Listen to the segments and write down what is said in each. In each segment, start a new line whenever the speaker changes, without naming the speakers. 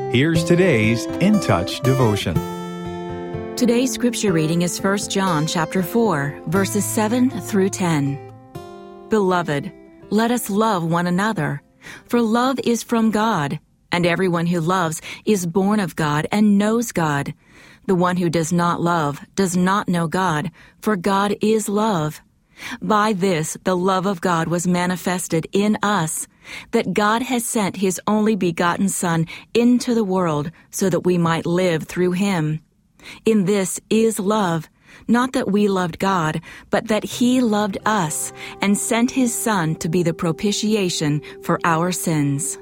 Here's today's In Touch devotion.
Today's scripture reading is 1 John chapter 4, verses 7 through 10. Beloved, let us love one another, for love is from God, and everyone who loves is born of God and knows God. The one who does not love does not know God, for God is love. By this the love of God was manifested in us, that God has sent His only begotten Son into the world so that we might live through Him. In this is love, not that we loved God, but that He loved us and sent His Son to be the propitiation for our sins.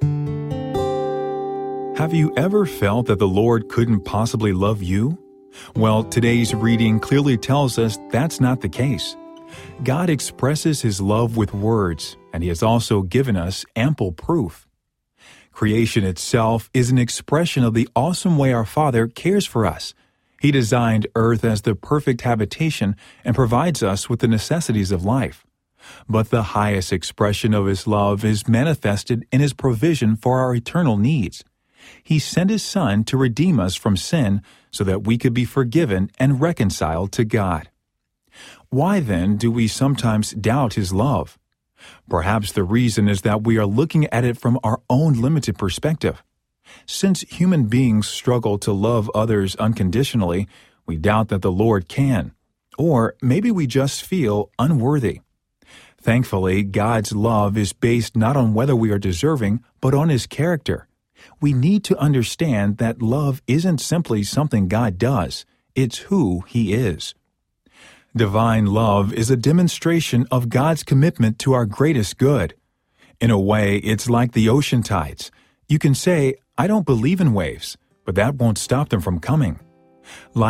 Have you ever felt that the Lord couldn't possibly love you? Well, today's reading clearly tells us that's not the case. God expresses His love with words, and He has also given us ample proof. Creation itself is an expression of the awesome way our Father cares for us. He designed earth as the perfect habitation and provides us with the necessities of life. But the highest expression of His love is manifested in His provision for our eternal needs. He sent His Son to redeem us from sin so that we could be forgiven and reconciled to God. Why then do we sometimes doubt His love? Perhaps the reason is that we are looking at it from our own limited perspective. Since human beings struggle to love others unconditionally, we doubt that the Lord can. Or maybe we just feel unworthy. Thankfully, God's love is based not on whether we are deserving, but on His character. We need to understand that love isn't simply something God does, it's who He is. Divine love is a demonstration of God's commitment to our greatest good. In a way, it's like the ocean tides. You can say, "I don't believe in waves," but that won't stop them from coming.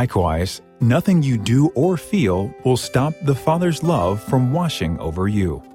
Likewise, nothing you do or feel will stop the Father's love from washing over you.